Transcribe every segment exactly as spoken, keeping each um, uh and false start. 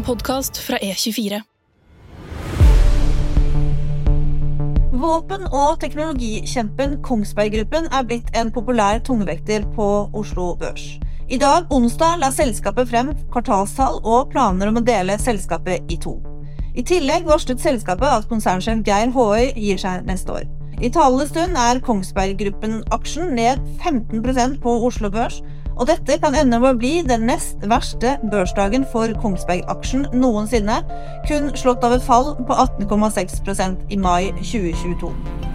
podcast fra E tjuefire. Våpen- og teknologikjempen Kongsberg Gruppen er blitt en populær tungvekter på Oslo Børs. I dag, onsdag, la selskapet frem kvartalstall og planer om å dele selskapet i to. I tillegg varslet selskapet at konsernsjef Geir Håøy gir seg neste år. I talende stund er Kongsberg Gruppen-aksjen ned femten prosent på Oslo Børs, og dette kan ende med å bli den nest verste børsdagen for Kongsberg-aksjen noensinne, kun slått av et fall på atten komma seks prosent i mai tjue tjueto.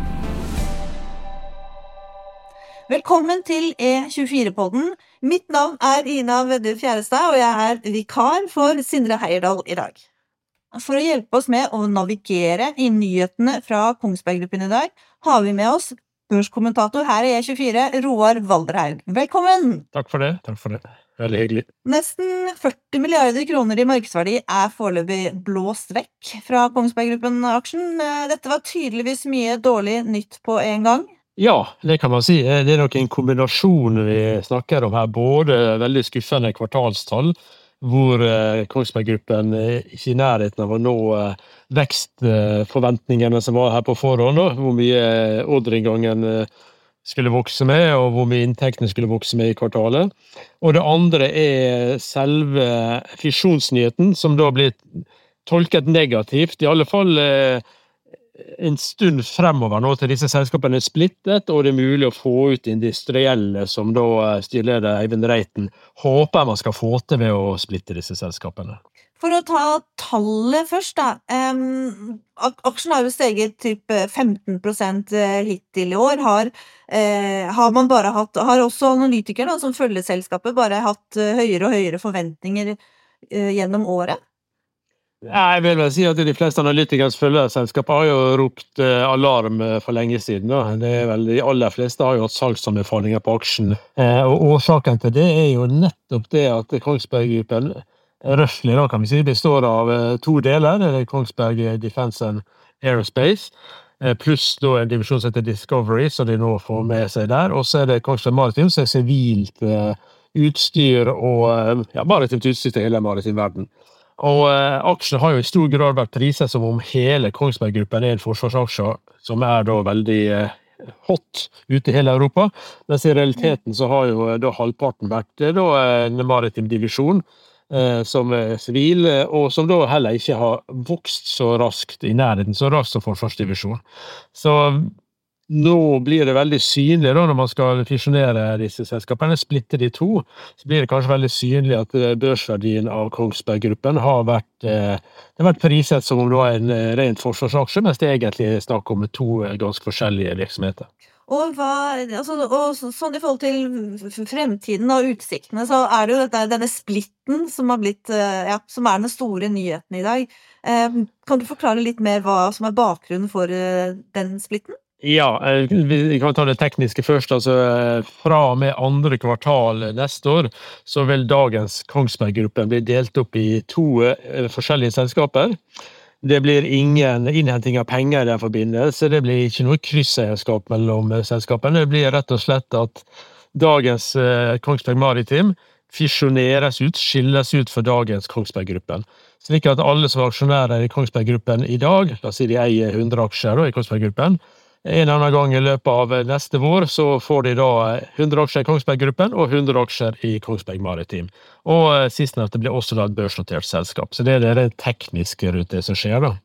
Velkommen til E tjuefire-podden. Mitt navn er Ina Vedde Fjærestad, og jeg er vikar for Sindre Heierdal i dag. For å hjelpe oss med å navigere i nyhetene fra Kongsberg Gruppen i dag, har vi med oss børskommentator her i E tjuefire, Roar Valderhaug. Velkommen! Takk for det, takk for det. Veldig hyggelig. Nesten førti milliarder kroner i markedsverdi er foreløpig blåst vekk fra Kongsberg Gruppen-aksjen. Dette var tydeligvis mye dårlig nytt på en gang. Ja, det kan man si. Det er nok en kombinasjon vi snakker om her, både veldig skuffende kvartalstall, hvor eh, Kongsberg Gruppen eh, ikke i nærheten av å nå eh, vekstforventningene som var her på forhånd, da, hvor mye eh, ordreinngangen eh, skulle vokse med, og hvor mye inntektene skulle vokse med i kvartalet. Og det andre er selve fisjonsnyheten, som da blir tolket negativt, i alle fall eh, en stund fremover nå til disse selskapene er splittet, og det er mulig å få ut industrielle, som da styrleder Eivind Reiten håper man skal få til ved å splitte disse selskapene. For å ta tallet først da, um, aksjen har jo steget typ femten prosent hittil i år, har, uh, har man bare hatt, har også analytikere da, som følger selskapet, bare hatt høyere og høyere forventninger uh, gjennom året? Jeg vil vel si at de fleste analytikere som følger selskapet har jo ropt eh, alarm for lenge siden. Da. Det er vel, de aller fleste har jo hatt salgsanbefalinger på aksjen. Eh, og årsaken til det er jo nettopp det at Kongsberg Gruppen røftlig da, kan vi si, består av eh, to deler. Det er Kongsberg Defence and Aerospace, eh, pluss da en divisjon som heter Discovery, som de nå får med seg der. Og så er det Kongsberg Maritim, som er sivilt eh, utstyr og eh, ja, maritimt utstyr til hele maritim verden. Og eh, aksjene har jo i stor grad vært priset som om hele Kongsberg Gruppen er en forsvarsaksje, som er da veldig eh, hot ute i hele Europa. Mens i realiteten så har jo da halvparten vært da en maritim divisjon, eh, som er sivil, og som da heller ikke har vokst så raskt i nærheten, så raskt som forsvarsdivisjon. Så nå blir det veldig synlig da, når man skal fisjonere disse selskapene, splitte de to, så blir det kanskje veldig synlig at børsverdien av Kongsberg Gruppen har vært, eh, det har vært priset som om det var en rent forsvarsaksje, mens det egentlig er snakk om to ganske forskjellige virksomheter. Og, hva, altså, og så, sånn i forhold til fremtiden og utsiktene, så er det jo dette, denne splitten som, har blitt, ja, som er den store nyheten i dag. Eh, kan du forklare litt mer hva som er bakgrunnen for uh, den splitten? Ja, vi kan ta det tekniske først. Altså, fra og med andre kvartal neste år, så vil dagens Kongsberg Gruppen bli delt opp i to forskjellige selskaper. Det blir ingen innhenting av penger i den forbindelse, det blir ikke noe krysseierskap mellom selskapene. Det blir rett og slett at dagens Kongsberg Maritim fisjoneres ut, skilles ut for dagens Kongsberg Gruppen. Slik at alle som er aksjonærer i Kongsberg Gruppen i dag, la oss si de eier hundre aksjer da, i Kongsberg Gruppen, en annen gang i løpet av neste vår så får de da hundre aksjer i Kongsberg Gruppen og hundre aksjer i Kongsberg Maritim. Og sistnevnte blir også da et børsnotert selskap. Så det er det tekniske rundt det som skjer da.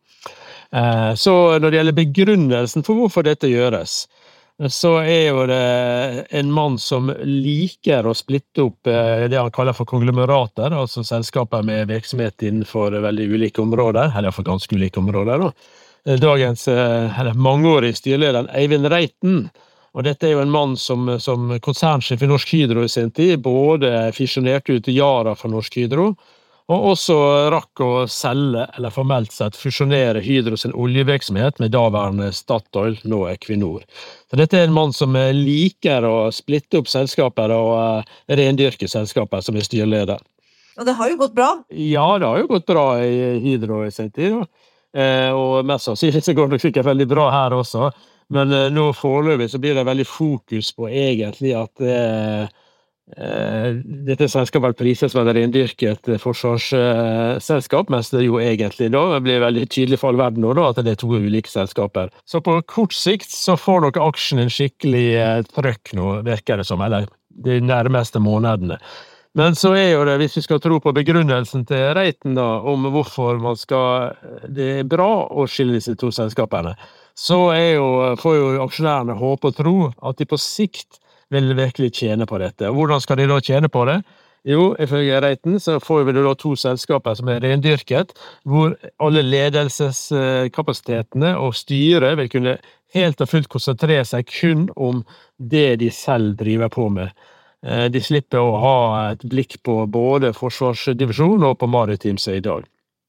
Så når det gjelder begrunnelsen for hvorfor dette gjøres, så er jo det en mann som liker å splitte opp det han kaller for konglomerater, altså selskaper med virksomhet innenfor veldig ulike områder, eller i hvert fall ganske ulike områder da. Dagens, eller mangeårig styrleder Eivind Reiten, og dette er jo en mann som, som konsernsjef i Norsk Hydro i sin tid, både fisjonerte ut Yara fra Norsk Hydro, og også rakk å selge, eller formelt sett fusjonere Hydro sin oljevirksomhet med daværende Statoil, nå Equinor. Så dette er en mann som liker å splitte opp selskaper og rendyrke selskaper som er styrleder. Og det har jo gått bra. Ja, det har jo gått bra i Hydro i sin tid da. Eh, og mest sannsynlig så går det sikkert veldig bra her også, men eh, nå foreløpig så blir det veldig fokus på egentlig at eh, Dette selskapet prises som et rendyrket forsvarsselskap, mens det jo egentlig da blir veldig tydelig for all verden nå da, at det er to ulike selskaper. Så på kort sikt så får nok aksjen en skikkelig trøkk nå, virker det som, eller de nærmeste månedene. Men så er jo det, hvis vi skal tro på begrunnelsen til Reiten da, om hvorfor man skal, det er bra å skille disse to selskapene, så er jo, får jo aksjonærene håpe og tro at de på sikt vil virkelig tjene på dette. Hvordan skal de da tjene på det? Jo, ifølge Reiten så får vi da to selskaper som er rendyrket, hvor alle ledelseskapasitetene og styret vil kunne helt og fullt konsentrere seg kun om det de selv driver på med. De slipper å ha et blikk på både forsvarsdivisjon og på maritim som i dag.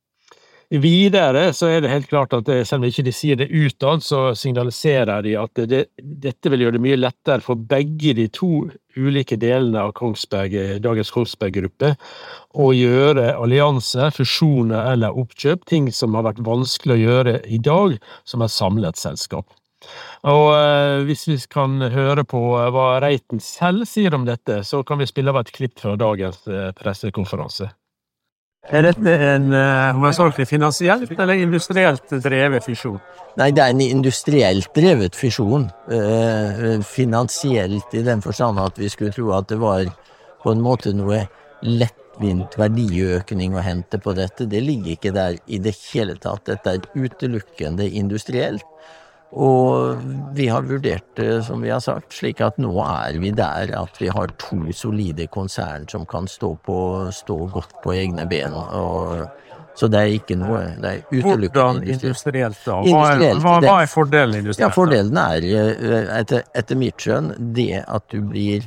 Videre så er det helt klart at det, selv om ikke de sier det utad, så signaliserer de at det, dette vil gjøre det mye lettere for begge de to ulike delene av Kongsberg, dagens Kongsberg-gruppe å gjøre allianser, fusjoner eller oppkjøp, ting som har vært vanskelig å gjøre i dag som et samlet selskap. Og eh, hvis vi kan høre på hva Reiten selv sier om dette, så kan vi spille av et klipp fra dagens eh, pressekonferanse. Er dette en uh, finansielt eller industrielt drevet fisjon? Nei, det er en industrielt drevet fisjon. Uh, finansielt i den forstand at vi skulle tro at det var på en måte noe lettvint verdiøkning å hente på dette. Det ligger ikke der i det hele tatt. Dette er utelukkende industrielt. Og vi har vurdert det, som vi har sagt, slik at nå er vi der at vi har to solide konsern som kan stå, på, stå godt på egne ben. Og, så det er ikke noe, det er utelukkende Hvordan industrielt da? Hva er, hva, hva er fordelen industrielt? Ja, fordelen er etter, etter mitt skjønn det at du blir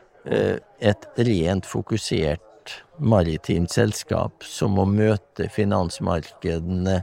et rent fokusert maritimt selskap som må møte finansmarkedene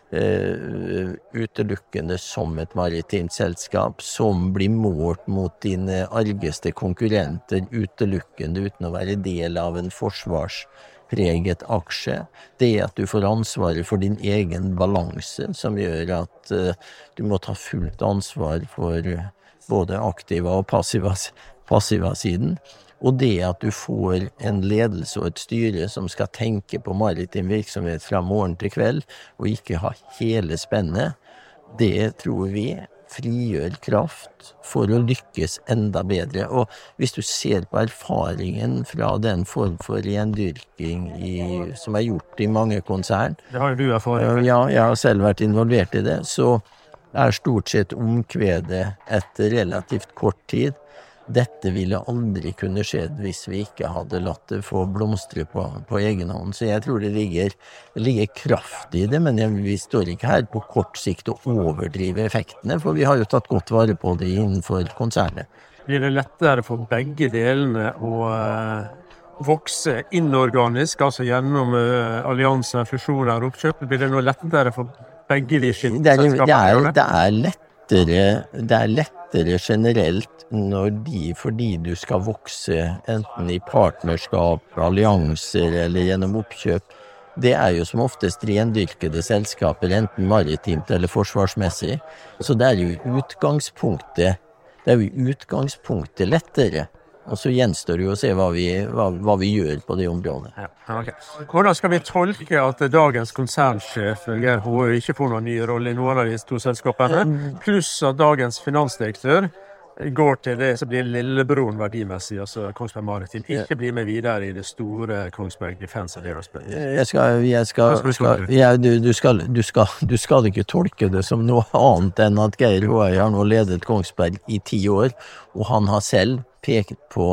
Uh, utelukkende som et maritimt selskap som blir målt mot dine argeste konkurrenter utelukkende uten å være del av en forsvarspreget aksje. Det at du får ansvaret for din egen balanse som gjør at uh, du må ta fullt ansvar for uh, både aktiva og passiva, passiva siden. Og det at du får en ledelse og et styre som skal tenke på maritim virksomhet fra morgen til kveld, og ikke ha hele spennet, det tror vi frigjør kraft for å lykkes enda bedre. Og hvis du ser på erfaringen fra den form for rendyrking i, som er gjort i mange konsern, det har jo du erfaring. Ja, jeg har selv vært involvert i det, så er stort sett omkvedet etter relativt kort tid. Dette ville aldri kunne skjedd hvis vi ikke hadde latt det få blomstre på, på egen hånd. Så jeg tror det ligger, det ligger kraft i det, men jeg, vi står ikke her på kort sikt og overdrive effektene, for vi har jo tatt godt vare på det innenfor konsernet. Blir det lettere for begge delene å uh, vokse inorganisk, altså gjennom uh, allianser, fusjoner og oppkjøp? Blir det noe lettere for begge de selskapene? Det er, det er lettere, det er lettere generelt når de, fordi du skal vokse enten i partnerskap, allianser eller gjennom oppkjøp, det er jo som oftest rendyrkede selskaper, enten maritimt eller forsvarsmessig. Så det er jo utgangspunktet, det er jo utgangspunktet lettere. Og så gjenstår det jo å se hva vi, hva, hva vi gjør på det området. Ja, okay. Hvordan skal vi tolke at dagens konsernsjef Geir Håøy ikke får noen ny rolle i noen av de to selskapene, pluss at dagens finansdirektør går til det som blir lillebroren verdimessig, altså Kongsberg Maritim, ikke blir med videre i det store Kongsberg Defence and Aerospace? Jeg skal, jeg skal, skal jeg, du, du, skal, du, skal, du skal ikke tolke det som noe annet enn at Geir Håøy har nå ledet Kongsberg i ti år, og han har selv pekt på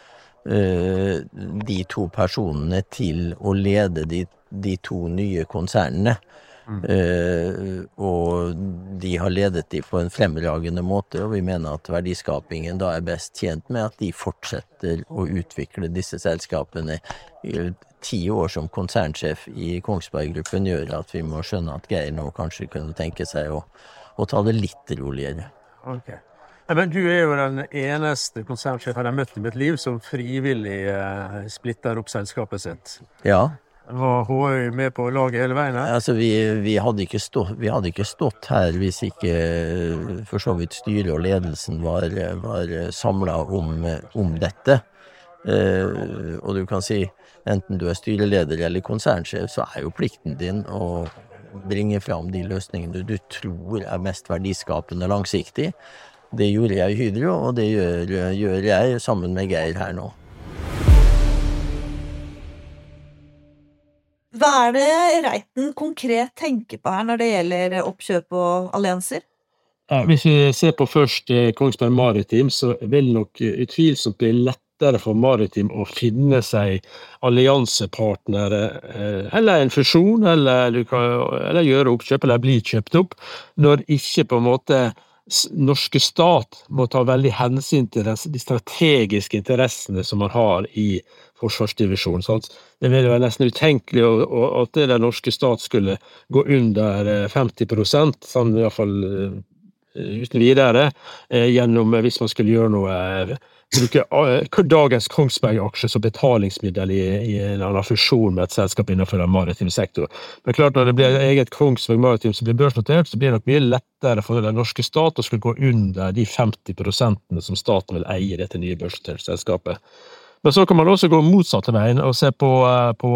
uh, de to personene til å lede de, de to nye konsernene. Mm. Uh, og de har ledet de på en fremragende måte, og vi mener at verdiskapingen da er best tjent med at de fortsetter å utvikle disse selskapene. Ti år som konsernsjef i Kongsberg-gruppen gjør at vi må skjønne at Geir nå kanskje kunne tenke seg å, å ta det litt roligere. Ok. Men du er jo den eneste konsernsjefen jeg har møtt i mitt liv som frivillig uh, splitter opp selskapet sitt. Ja. Var Håøy med på laget hele veien her? Altså, vi, vi, hadde ikke stått, vi hadde ikke stått her hvis ikke for så vidt styret og ledelsen var, var samlet om, om dette. Uh, og du kan si, enten du er styreleder eller konsernsjef, så er jo plikten din å bringe fram de løsningene du tror er mest verdiskapende langsiktig. Det gjorde jeg i Hydro, og det gjør, gjør jeg sammen med Geir her nå. Hva er det Reiten konkret tenker på her når det gjelder oppkjøp og allianser? Ja, hvis vi ser på først Kongsberg Maritim, så vil nok utvilsomt bli lettere for Maritim å finne seg alliansepartnere, eller en fusjon, eller, du kan, eller gjøre oppkjøp, eller bli kjøpt opp, når ikke på en måte norske stat må ta veldig hensyn til de strategiske interessene som man har i forsvarsdivisjonen. Sant? Det vil være nesten utenkelig at det norske stat skulle gå under femti prosent, sånn i hvert fall uten videre, gjennom hvis man skulle gjøre noe, bruke dagens Kongsberg-aksje som betalingsmiddel i, i en annen fusjon med et selskap innenfor den maritime sektor. Men klart, når det blir eget Kongsberg Maritim som blir børsnotert, så blir det nok mye lettere for den norske stat å skulle gå under de femti prosentene som staten vil eie i dette nye børsnoterte selskapet. Men så kan man også gå motsatte veien og se på, på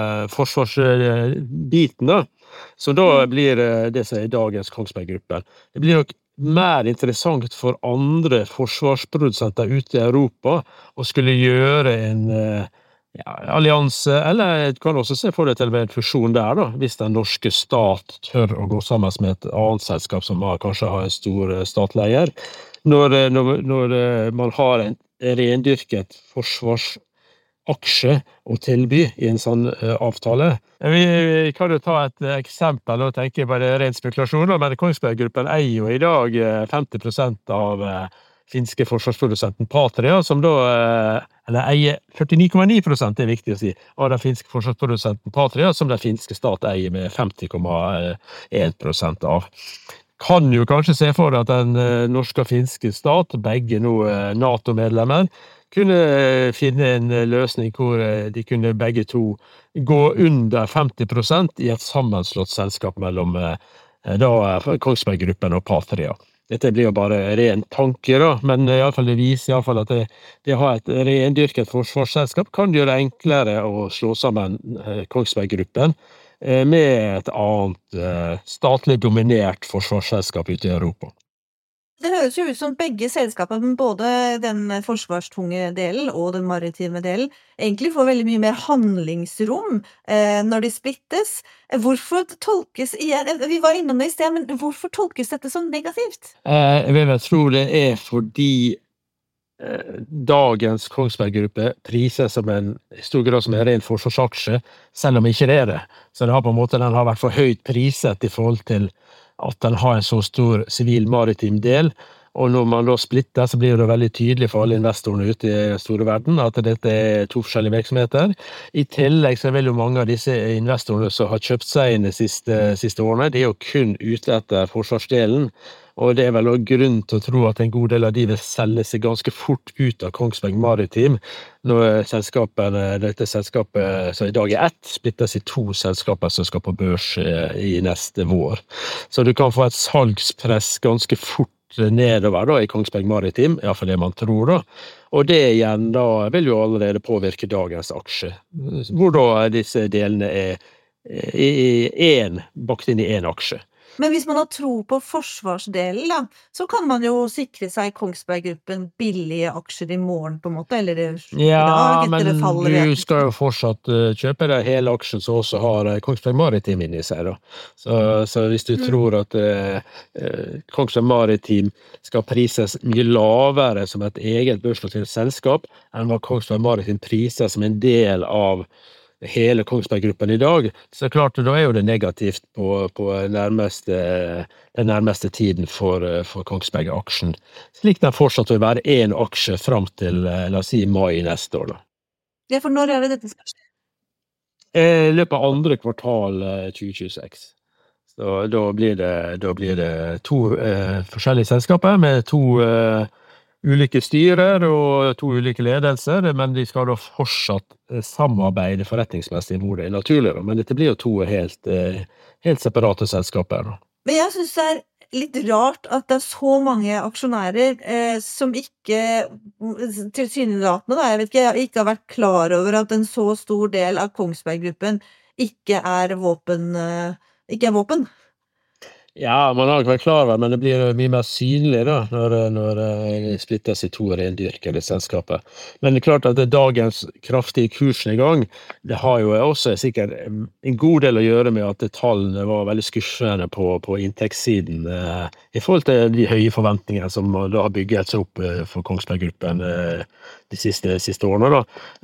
forsvarsbiten da, så da blir det som er dagens Kongsberg-gruppen. Det blir nok mer interessant for andre forsvarsprodusenter ute i Europa å skulle gjøre en ja, allianse, eller du kan også se for deg til en fusjon der da, hvis den norske stat tør å gå sammen med et annet selskap som har, kanskje har en stor statleier. Når, når, når man har en rendyrket forsvarsaksje å tilby i en sånn uh, avtale. Vi, vi kan jo ta et eksempel og tenke bare ren spekulasjon, men Kongsberg-gruppen eier jo i dag femti prosent av uh, finske forsvarsprodusenten Patria, som da, uh, eller eier førtini komma ni prosent, det er viktig å si, av den finske forsvarsprodusenten Patria, som den finske stat eier med femti komma en prosent av. Kan jo kanskje se for at den norske og finske stat, begge nå NATO-medlemmer, kunne finne en løsning hvor de kunne begge to gå under femti prosent i et sammenslått selskap mellom da, Kongsberg-gruppen og Patria. Dette blir jo bare ren tanke da, men i alle fall det viser i alle fall at det, det har et rendyrket forsvarsselskap kan gjøre det enklere å slå sammen Kongsberg-gruppen med et annet statlig dominert forsvarsselskap ute i Europa. Det høres jo ut som begge selskapene, både den forsvarstunge delen og den maritime delen, egentlig får veldig mye mer handlingsrom eh, når de splittes. Hvorfor tolkes, vi var innom det i sted, men hvorfor tolkes dette som negativt? Eh, jeg vil vel tro det er fordi eh, dagens Kongsberg-gruppe priser som en i stor grad som en ren forsvarsaksje, selv om ikke det er det. Så det har på en måte, den har vært for høyt priset i forhold til at den har en så stor sivil maritim del, og når man da splitter, så blir det veldig tydelig for alle investorene ute i den store verden at dette er to forskjellige virksomheter. I tillegg så vil jo mange av disse investorene som har kjøpt seg inn de siste, siste årene, de er jo kun ute etter forsvarsdelen, og det er vel også grunn til å tro at en god del av de vil selge seg ganske fort ut av Kongsberg Maritim, når selskapet, dette selskapet som i dag er ett, splittes i to selskaper som skal på børs i neste vår. Så du kan få et salgspress ganske fort nedover da, i Kongsberg Maritim, i hvert fall det man tror da. Og det igjen da vil jo allerede påvirke dagens aksje, hvor da disse delene er i en, bakt inn i en aksje. Men hvis man har tro på forsvarsdelen da, så kan man jo sikre seg Kongsberg-gruppen billige aksjer i morgen på en måte, eller i ja, dag, men etter det faller. Du skal jo fortsatt uh, kjøpe det hele aksjen som også har uh, Kongsberg Maritim inni seg da. Så, så hvis du mm. tror at uh, uh, Kongsberg Maritim skal prises mye lavere som et eget børsnotert selskap, enn hva Kongsberg Maritim priser som en del av hele Kongsberg-gruppen i dag, så klart da er jo det negativt på, på nærmeste, den nærmeste tiden for, for Kongsberg-aksjen. Slik den fortsatt vil være en aksje frem til, la oss si, mai neste år. Da. Ja, for når er det dette skal skje? I løpet av andre kvartal tjue tjueseks. Så da blir det, da blir det to eh, forskjellige selskaper med to eh, ulike styrer og to ulike ledelser, men de skal da fortsatt samarbeide forretningsmessig hvor det er naturlig, men dette blir jo to helt, helt separate selskaper. Men jeg synes det er litt rart at det er så mange aksjonærer eh, som ikke, tilsynelatende da, jeg vet ikke, ikke har vært klar over at en så stor del av Kongsberg Gruppen ikke er våpen, eh, ikke er våpen. Ja, man har ikke vært klar over, men det blir mye mer synlig da, når, når det splittes i to rendyrkede selskaper. Men det er klart at det dagens kraftige kursnedgang, det har jo også sikkert en god del å gjøre med at tallene var veldig skuffende på, på inntektssiden eh, i forhold til de høye forventningene som da har bygget seg opp eh, for Kongsberg Gruppen eh, de siste, siste årene. Da.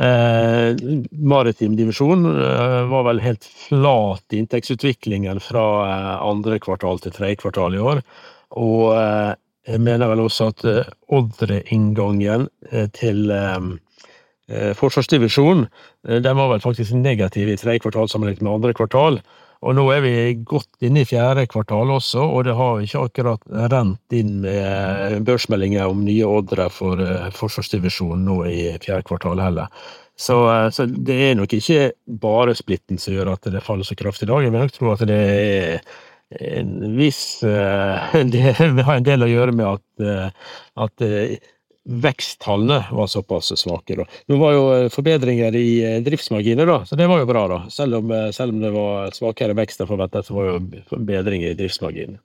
Eh, maritim divisjon eh, var vel helt flat i inntektsutviklingen fra eh, andre kvartal til tredje kvartal i år, og eh, jeg mener vel også at eh, Odre-inngangen eh, til eh, forsvarsdivisjonen, eh, den var vel faktisk negativ i tredje kvartal sammenlignet med andre kvartal, og nå er vi godt inne i fjerde kvartal også, og det har ikke akkurat rent inn med børsmeldinger om nye Odre for eh, forsvarsdivisjonen nå i fjerde kvartal heller. Så, eh, så det er nok ikke bare splitten som gjør at det faller så kraftig i dag, jeg vil nok tro at det er en viss, uh, det har en del å gjøre med at, uh, at uh, veksttallene var såpass svake da. Nå var jo forbedringer i uh, driftsmarginer da, så det var jo bra da. Selv om, uh, selv om det var svakere vekst enn forventet, så var jo forbedringer i driftsmarginer.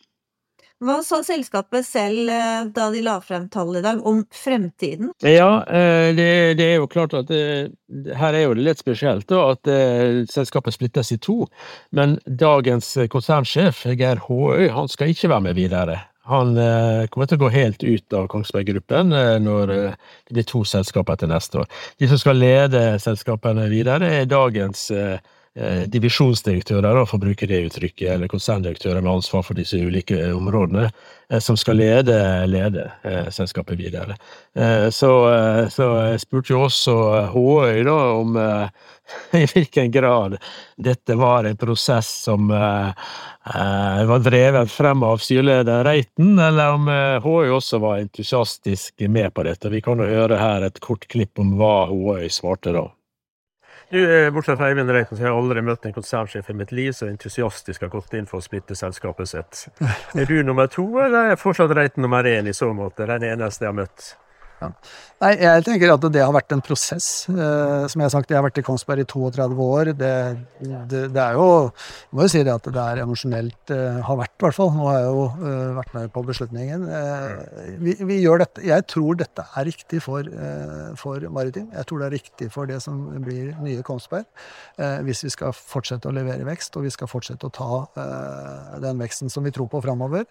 Hva sa selskapet selv eh, da de la frem tall i dag om fremtiden? Ja, eh, det, det er jo klart at det, her er jo det litt spesielt da, at eh, selskapet splittes i to, men dagens konsernsjef, Geir Håøy, han skal ikke være med videre. Han eh, kommer til å gå helt ut av Kongsberg Gruppen eh, når eh, det blir to selskaper til neste år. De som skal lede selskapene videre er dagens eh, Eh, divisjonsdirektører, for å bruke det uttrykket, eller konserndirektører med ansvar for disse ulike områdene, eh, som skal lede, lede eh, selskapet videre. Eh, så, eh, så jeg spurte jo også Håøy da, om eh, i hvilken grad dette var en prosess som eh, eh, var drevet frem av styreleder Reiten, eller om eh, Håøy også var entusiastisk med på dette. Vi kan jo høre her et kort klipp om hva Håøy svarte da. Du, bortsett fra Eivind Reiten, så har jeg aldri møtt en konsernsjef i mitt liv så entusiastisk har gått inn for å splitte selskapet sitt. Er du nummer to, eller er fortsatt Reiten nummer én i så måte? Det er den eneste jeg har møtt. Ja. Nei, jeg tenker at det har vært en prosess. Eh, som jeg har sagt, jeg har vært i Kongsberg i trettito år. Det, det, det er jo, jeg må jo si det at det er emosjonelt, eh, har vært i hvert fall. Nå har jeg jo eh, vært med på beslutningen. Eh, vi, vi gjør dette. Jeg tror dette er riktig for, eh, for Maritim. Jeg tror det er riktig for det som blir nye Kongsberg. Eh, hvis vi skal fortsette å levere vekst, og vi skal fortsette å ta eh, den veksten som vi tror på fremover.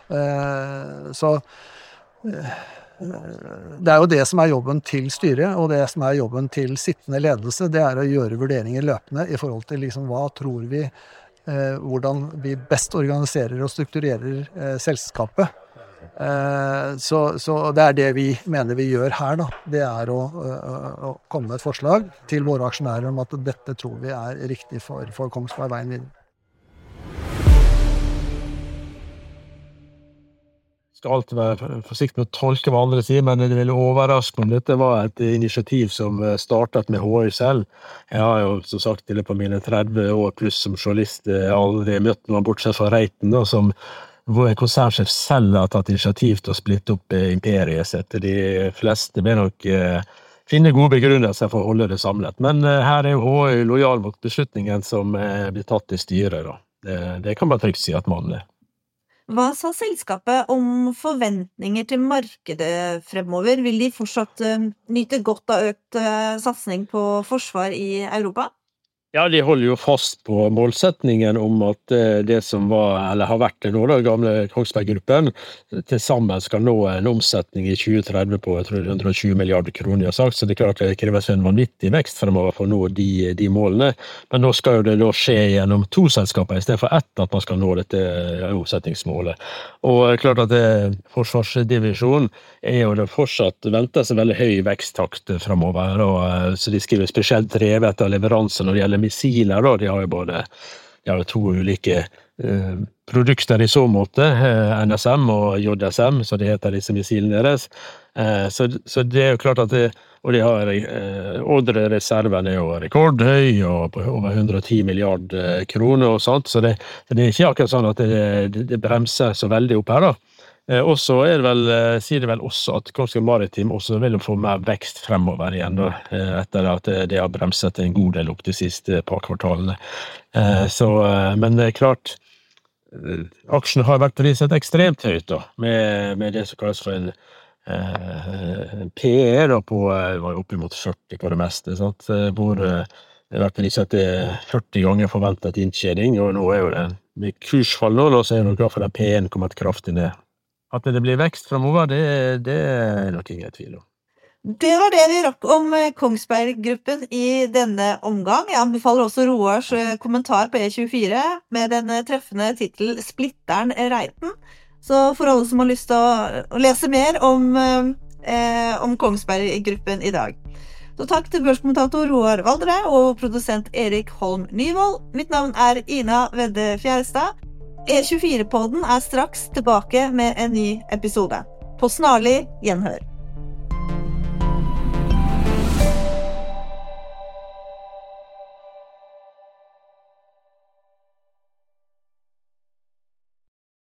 Eh, så eh, det er jo det som er jobben til styret, og det som er jobben til sittende ledelse, det er å gjøre vurderinger løpende i forhold til liksom, hva tror vi, eh, hvordan vi best organiserer og strukturerer eh, selskapet. Eh, så, så det er det vi mener vi gjør her da. Det er å, å komme med et forslag til våre aksjonærer om at dette tror vi er riktig for, for Kongsberg veien videre. Skal alltid være forsiktig med å tolke hva andre sier, men det ville overraske om dette var et initiativ som startet med Håøy selv. Jeg har jo som sagt til på mine tretti år pluss som journalist aldri møtt noen bortsett fra Reiten, da, som hvor konsernsjef selv har tatt initiativ til å splitte opp imperiet sitt. De fleste vil nok eh, finne gode begrunnelser for å holde det samlet. Men eh, her er jo Håøy lojal mot beslutningen som eh, blir tatt i styret. Da. Det, det kan man trygt si at man er. Hva sa selskapet om forventninger til markedet fremover? Vil de fortsatt uh, nyte godt av økt uh, satsning på forsvar i Europa? Ja, de holder jo fast på målsetningen om at det som var, eller har vært det nå, da, gamle Kongsberg-gruppen, til sammen skal nå en omsetning i tjue tretti på jeg tror, hundre og tjue milliarder kroner, jeg har sagt, så det er klart det kreves en vanvittig vekst fremover for å nå de, de målene. Men nå skal jo det da skje gjennom to selskaper, i stedet for ett at man skal nå dette omsetningsmålet. Og klart at det, forsvarsdivisjonen er jo det fortsatt ventet seg veldig høy veksttakt fremover, og, så de skriver spesielt drevet av leveranser når det gjelder missiler, da, de har jo både de har jo to ulike eh, produkter i så måte, eh, N S M og J S M, så det heter disse missilene deres. Eh, så, så det er jo klart at det, og de har eh, ordrereserven er jo rekordhøy, og på over hundre og ti milliarder kroner og sånt, så det, så det er ikke akkurat sånn at det, det, det bremser så veldig opp her da. Eh, og så er det vel, eh, sier det vel også at Kongsberg Maritim også vil få mer vekst fremover igjen da, eh, etter at det, det har bremset en god del opp de siste par kvartalene. Eh, så, eh, men det er klart, aksjen har vært priset ekstremt høyt da, med, med det som kalles for en eh, P E da på, var opp imot førti på det meste, sant? Hvor eh, det har vært priset til førti ganger forventet inntjening, og nå er jo det med kursfall nå, så er det nok for den P E-en kommet kraftig ned. At det blir vekst fremover, det, det er nok ingen tvil om. Det var det vi rakk om Kongsberg-gruppen i denne omgang. Jeg anbefaler også Roars kommentar på E tjuefire med den treffende titel Splitteren Reiten. Så for alle som har lyst til å, å lese mer om, eh, om Kongsberg-gruppen i dag. Så takk til børskommentator Roar Valdre og produsent Erik Holm Nyvold. Mitt navn er Ina Vedde Fjærestad. E tjuefire-podden er straks tilbake med en ny episode. På snarlig gjenhør.